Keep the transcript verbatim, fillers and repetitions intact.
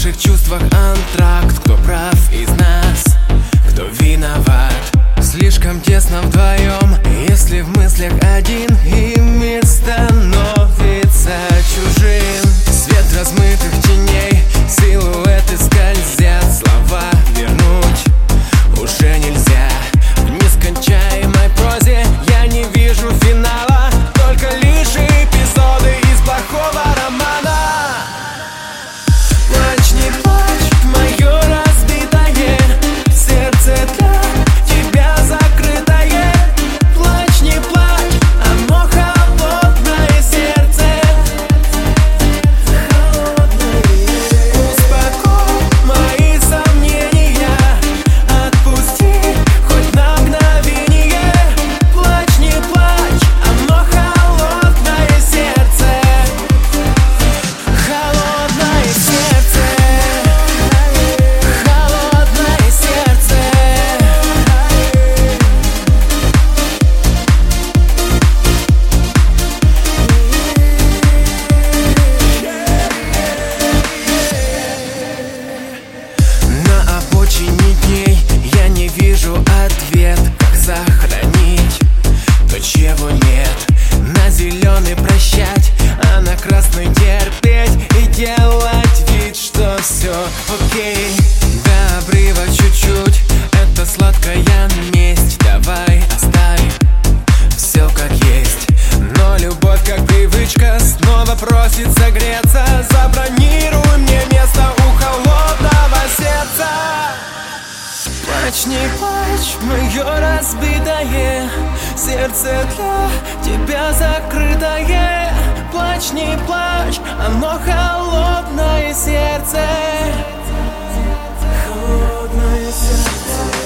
наших чувствах антракт. Кто прав из нас, кто виноват? Слишком тесно вдвоем, если в мыслях один, и мир становится чужим. Свет размытых теней, силуэты скользят, слова вернуть уже нельзя. В нескончаемой прозе я не вижу финала, только лишь эпизоды из плохого романа. Плачь, не плачь, мое разбитое сердце для тебя закрытое. Плачь, не плачь, оно холодное сердце. Успокой мои сомнения, отпусти хоть на мгновение. Плачь, не плачь, оно холодное сердце. Холодное сердце. Холодное сердце. На обочине дней я не вижу ответ, как сохранить то, чего нет. На зеленый прощать, а на красный терпеть и делать вид, что все окей. До обрыва чуть-чуть, это сладкая месть. Давай оставим все как есть, но любовь как привычка снова просит согреться. Забронируй мне место у холодного сердца. Плачь, не плачь, мое разбитое сердце для тебя закрытое. Плачь, не плачь, оно холодное сердце. Холодное сердце.